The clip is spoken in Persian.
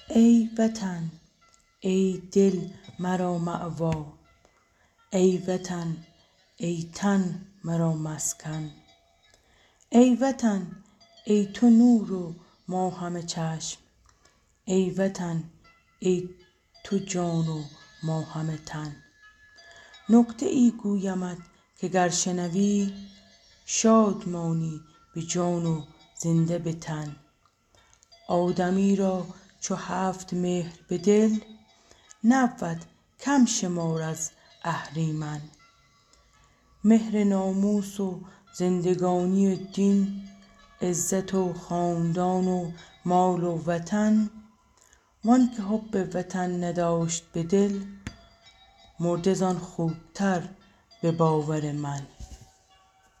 ای وطن ای دل مرا مأوا، ای وطن ای تن مرا مسکن. ای وطن ای تو نور و ما همه چشم، ای وطن ای تو جان و ما همه تن. نکته ای گویمت که گر شنوی، شاد مانی به جان و زنده به تن. آدمی را چو هفت مهر به دل، نبود کم شمار از اهریمن. مهر ناموس و زندگانی و دین، عزت و خاندان و مال و وطن. وان که حب وطن نداشت به دل، مرده زان خوب تر به باور من.